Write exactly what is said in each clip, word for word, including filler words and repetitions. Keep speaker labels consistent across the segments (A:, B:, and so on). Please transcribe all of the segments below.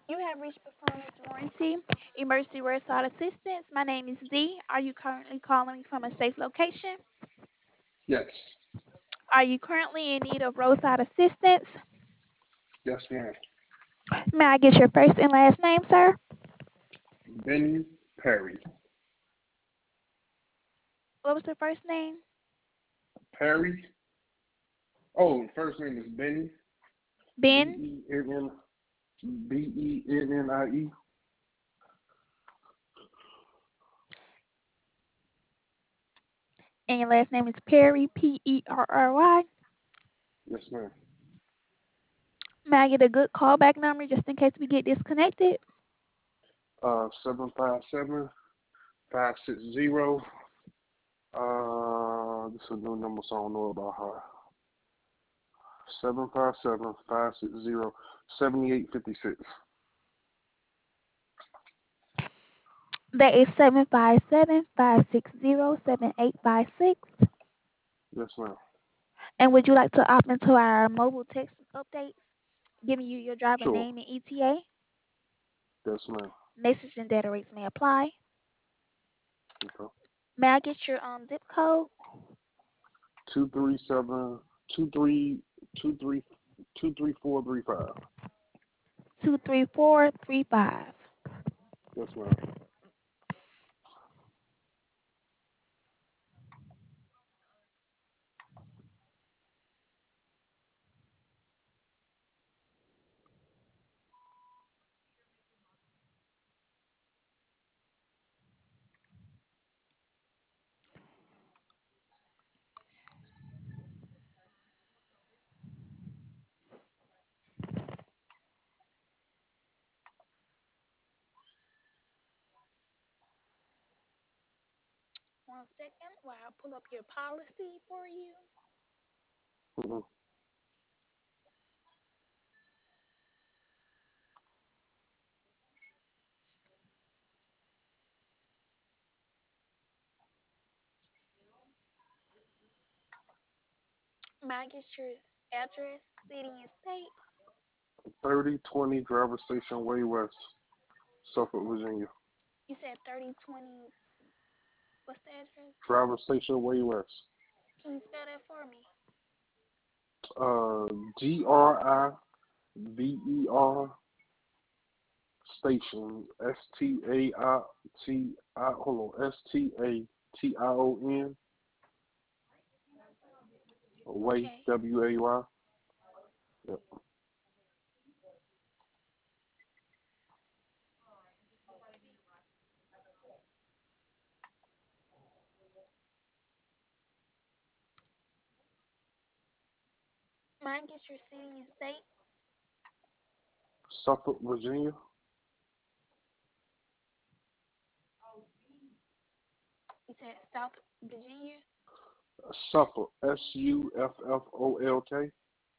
A: You have reached performance warranty, emergency roadside assistance. My name is Z. Are you currently calling from a safe location?
B: Yes.
A: Are you currently in need of roadside assistance?
B: Yes, ma'am.
A: May I get your first and last name, sir?
B: Benny Perry.
A: What was the first name?
B: Perry. Oh, first name is Benny. B
A: Ben.
B: E N N B E N N I E.
A: And your last name is Perry, P E R R Y.
B: Yes, ma'am.
A: May I get a good callback number just in case we get disconnected?
B: Uh, seven five seven five six zero. Uh, this is a new number, so I don't know about her. Seven five seven five six zero seventy eight fifty six.
A: That is seven five seven, five six zero, seven eight five six.
B: Yes, ma'am.
A: And would you like to opt into our mobile text updates, giving you your driver
B: Sure.
A: name and E T A?
B: Yes, ma'am.
A: Message and data rates may apply.
B: Okay.
A: May I get your um zip code?
B: Two three seven two three two three two three four three five.
A: two three four three five.
B: Yes, ma'am.
A: One second while I pull up your policy for you.
B: Mm-hmm.
A: May I get your address, city, and state?
B: thirty twenty Driver Station Way West, Suffolk, Virginia.
A: You said thirty twenty. What's the address?
B: Driver Station Way West.
A: Can you spell that for me?
B: Uh, G R I V E R Station. S T A I T I. Hold on. S T A T I O N. Way.
A: Okay.
B: W A Y. Yep.
A: May I get your city and state?
B: Suffolk, Virginia.
A: You said South Virginia.
B: Suffolk. S U F F O L K.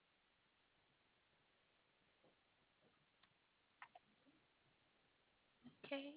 A: Okay.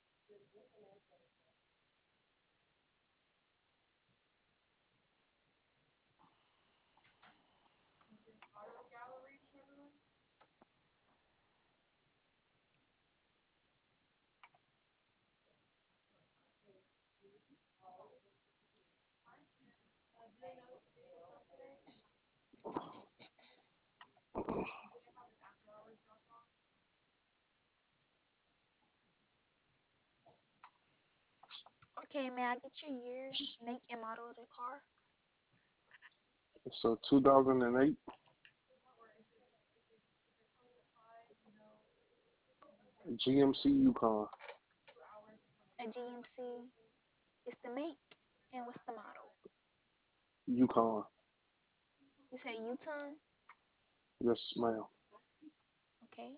A: Okay. May I get your year, make, and model of the car?
B: So two thousand eight G M C Yukon.
A: A G M C is the make, and what's the model?
B: Yukon.
A: You said Yukon.
B: Yes, ma'am.
A: Okay.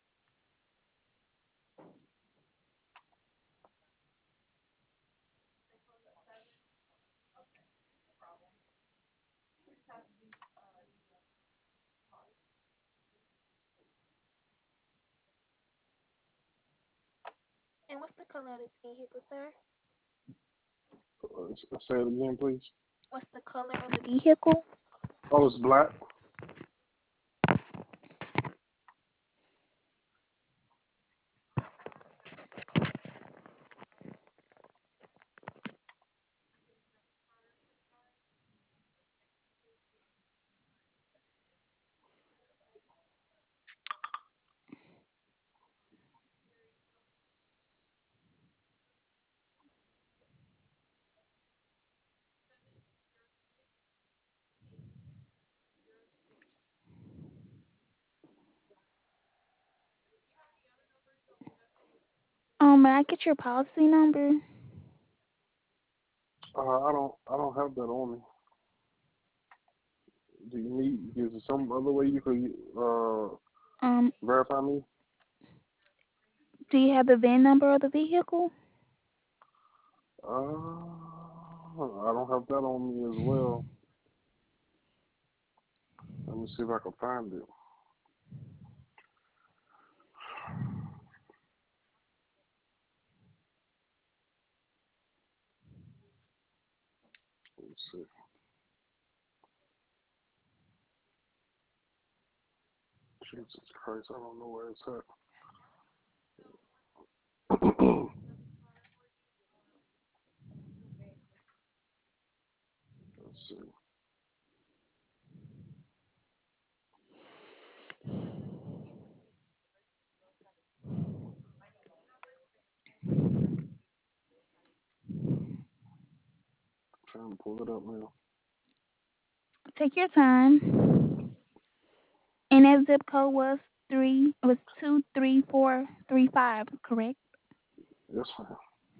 A: And what's the color of this vehicle, sir?
B: Uh, say it again, please.
A: What's the color of the vehicle?
B: Oh, it's black.
A: May I get your policy number?
B: Uh, I don't I don't have that on me. Do you need? Is there some other way you could uh
A: Um,
B: verify me?
A: do you have the V I N number of the vehicle?
B: Uh, I don't have that on me as well. Let me see if I can find it. Let's see. Jesus Christ, I don't know where it's at. Let's see. Trying to pull it up now.
A: Take your time. And that zip code was three was two three four three five, correct?
B: Yes, ma'am.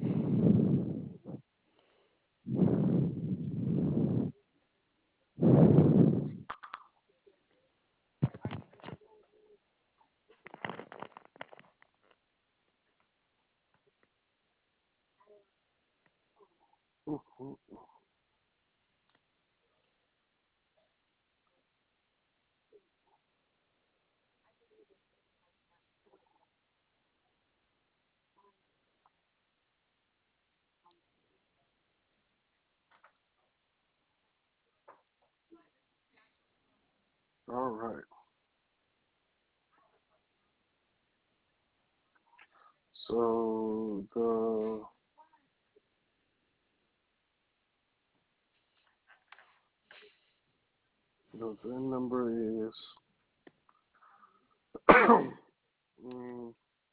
B: Mhm. All right. So the the V I N number is mm,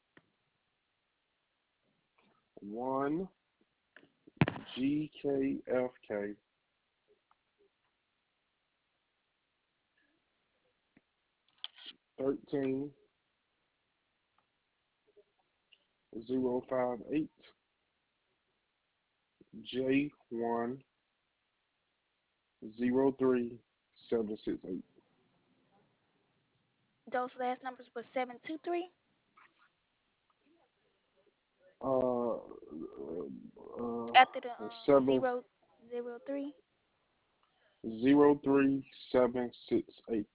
B: one G K F K thirteen zero five eight J one zero three seven six eight.
A: Those last numbers were seven two three
B: Uh, uh,
A: after the um
B: seven
A: zero zero three.
B: zero three seven six eight.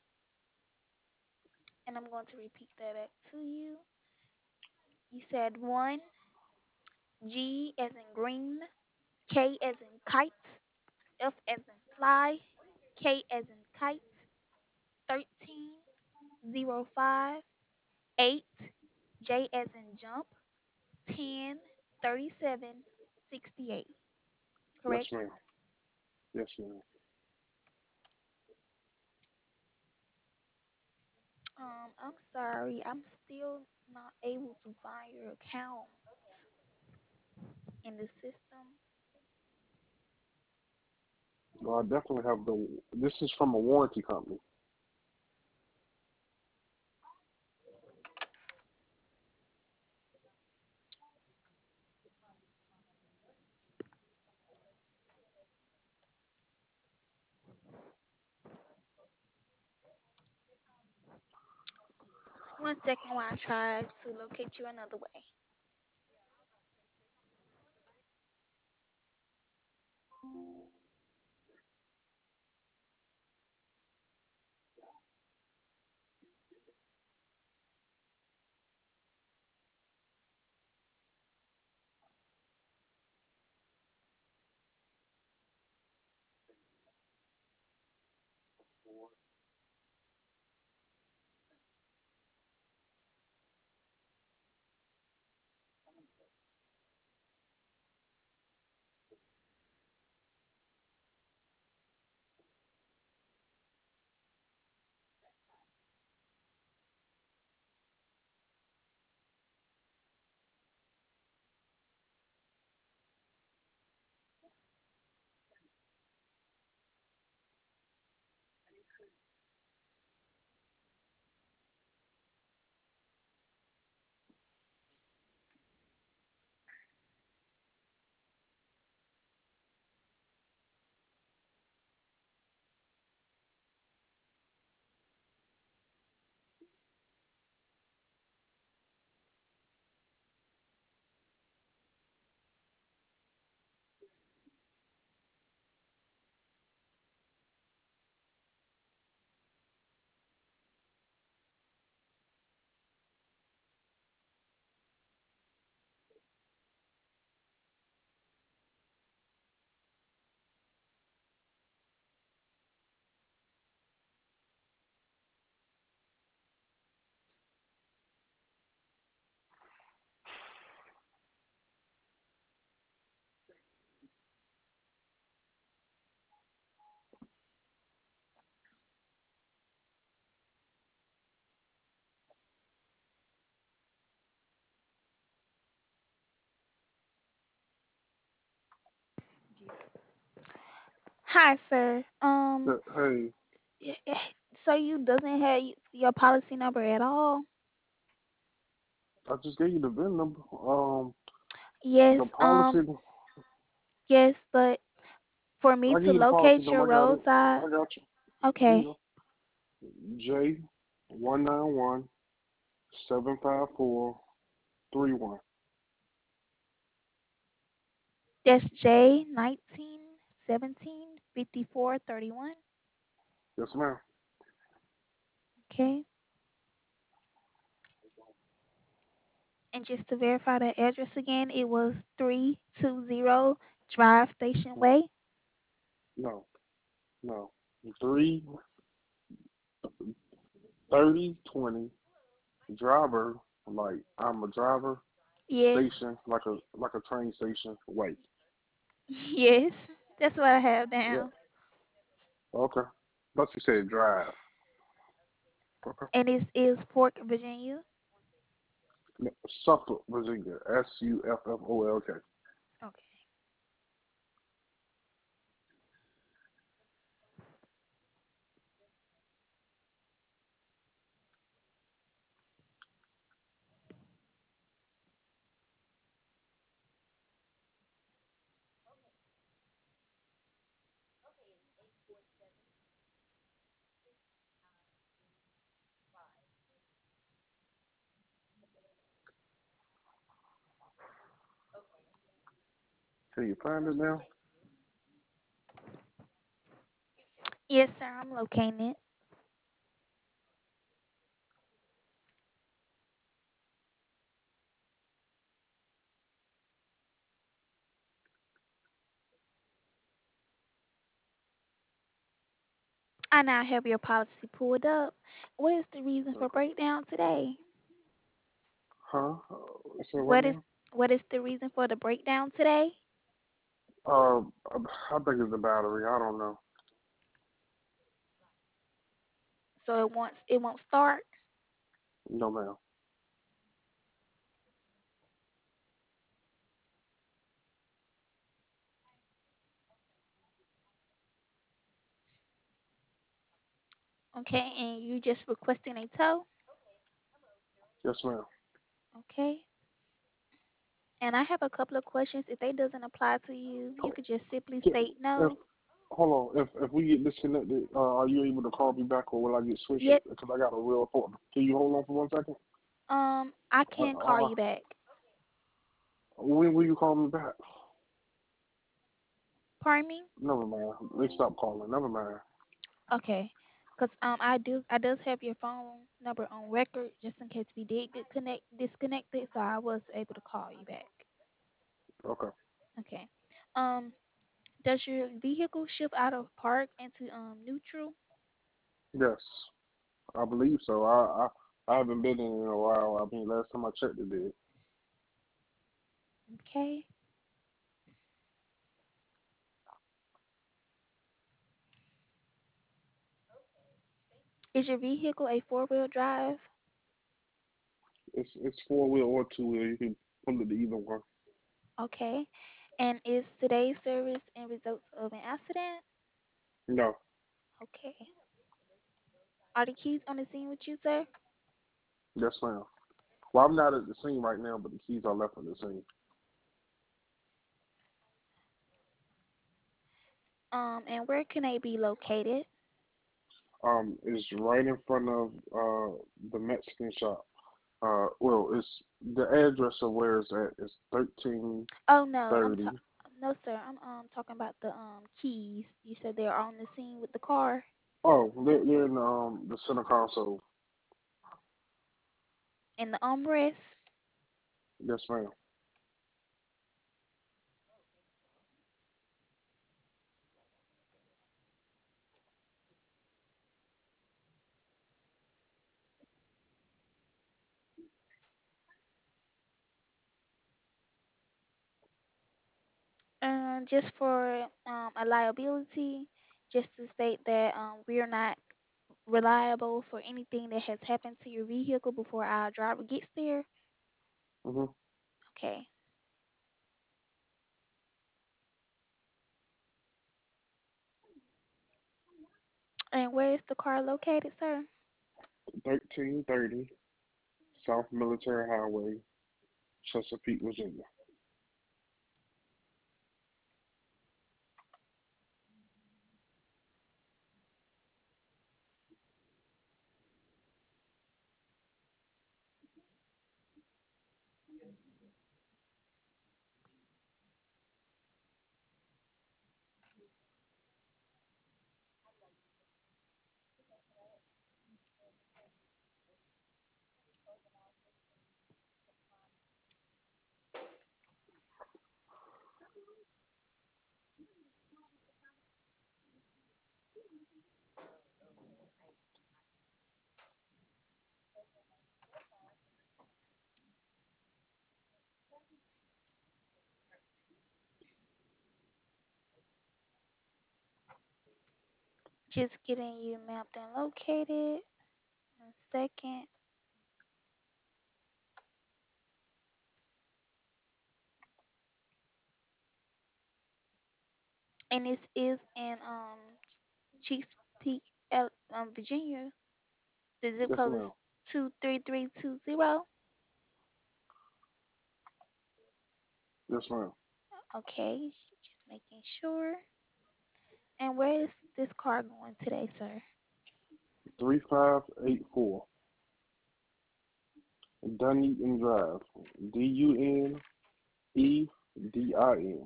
A: And I'm going to repeat that back to you. You said one G as in green, K as in kite, F as in fly, K as in kite, thirteen zero five eight, J as in jump, ten thirty-seven sixty-eight.
B: Yes,
A: Correct?
B: ma'am. Yes, ma'am.
A: Um, I'm sorry, I'm still not able to find your account in the system.
B: Well, I definitely have the. This is from a warranty company.
A: One second while I try to locate you another way. Hi, sir. Um,
B: Uh, Hey,
A: y- eh, so you doesn't have y- your policy number at all?
B: I just gave you the V I N number. Um, the
A: Yes.
B: policy,
A: Um, yes, but for me
B: I
A: to
B: give you the policy
A: locate
B: number.
A: your
B: I got it.
A: roadside,
B: I got you. Here you
A: okay,
B: go. J one nine one seven five four three one.
A: that's J nineteen seventeen fifty four thirty one.
B: Yes, ma'am.
A: Okay, and just to verify the address again, it was three two zero Drive Station Way.
B: No, no. Three thirty twenty. Driver, like I'm a driver.
A: Yes,
B: Station, like a like a train station. Wait.
A: yes, that's what I have
B: Yeah.
A: down.
B: Okay. But you said drive. Okay.
A: And it's Illsport, Virginia.
B: No, Suffolk, Virginia. S U F F O L K.
A: Okay.
B: Can you find it now?
A: Yes, sir, I'm locating it. I now have your policy pulled up. What is the reason for
B: Okay.
A: breakdown today?
B: Huh? Uh, say what
A: What is
B: now?
A: what is the reason for the breakdown today?
B: Uh, I think it's the battery. I don't know.
A: So it wants it won't start.
B: No, ma'am.
A: Okay, and you just requesting a tow.
B: Yes, ma'am.
A: Okay. And I have a couple of questions. If they doesn't apply to you, you could just simply
B: Ca-
A: state
B: If
A: no.
B: hold on, if if we get disconnected, uh, are you able to call me back, or will I get switched?
A: Yep.
B: Because I got a real important. Can you hold on for one second?
A: Um, I
B: Uh,
A: can call
B: uh,
A: you back.
B: when will you call me back?
A: Pardon me?
B: Never mind. They stopped calling. Never mind.
A: Okay. Cause um I do I does have your phone number on record just in case we did get connect disconnected, so I was able to call you back.
B: Okay.
A: Okay. Um, does your vehicle shift out of park into um neutral?
B: Yes, I believe so. I I, I haven't been in in a while. I mean, last time I checked, it did.
A: Okay. Is your vehicle a four wheel drive?
B: It's it's four wheel or two wheel. You can put it to either one.
A: Okay. And is today's service and results of an accident?
B: No.
A: Okay. Are the keys on the scene with you, sir?
B: Yes, ma'am. Well, I'm not at the scene right now, but the keys are left at the scene.
A: Um, and where can they be located?
B: Um, it's right in front of uh the Mexican shop. Uh, well, it's the address of where it's at is thirteen
A: Oh no, I'm
B: thirty.
A: ta- no sir. I'm um talking about the um keys. You said they're on the scene with the car
B: Oh, they're, they're in um the center console.
A: and the armrest.
B: Yes, ma'am.
A: Um, just for um a liability, just to state that um we're not reliable for anything that has happened to your vehicle before our driver gets there.
B: Mhm.
A: Okay. And where is the car located, sir?
B: thirteen thirty South Military Highway, Chesapeake, Virginia.
A: Just getting you mapped and located. One second. And this is in um Chesapeake, L- um, Virginia. The zip
B: Yes,
A: code
B: ma'am.
A: is two three three two zero.
B: Yes, ma'am.
A: Okay, just making sure. And where is this car going today, sir?
B: three five eight four Dunedin Drive. D U N E D I N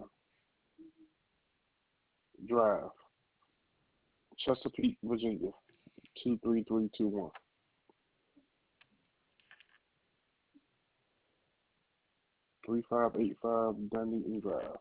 B: Drive, Chesapeake, Virginia, two three three two one. three five eight five Dunedin Drive.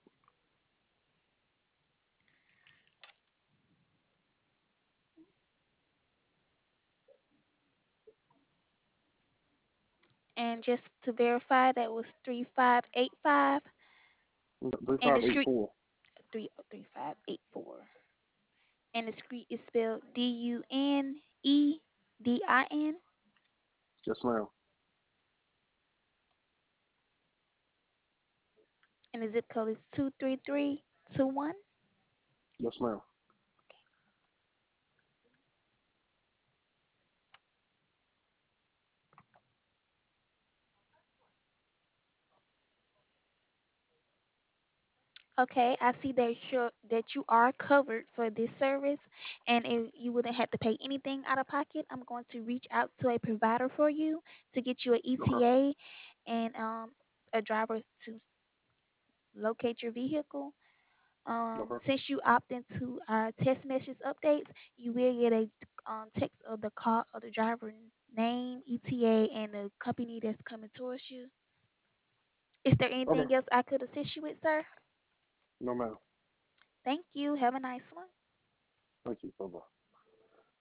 A: And just to verify, that was three five eight five. And the street
B: three five eight four.
A: three three five eight four. And the street is spelled D U N E D I N.
B: Yes, ma'am.
A: And the zip code is two three three two one.
B: Yes, ma'am.
A: Okay, I see that you that you are covered for this service, and if you wouldn't have to pay anything out of pocket. I'm going to reach out to a provider for you to get you an
B: Okay.
A: E T A and um, a driver to locate your vehicle. Um,
B: Okay.
A: since you opt into our text message updates, you will get a um, text of the car of the driver name, E T A, and the company that's coming towards you. Is there
B: Okay.
A: anything else I could assist you with, sir?
B: No, ma'am.
A: Thank you. Have a nice one.
B: Thank you. Bye bye.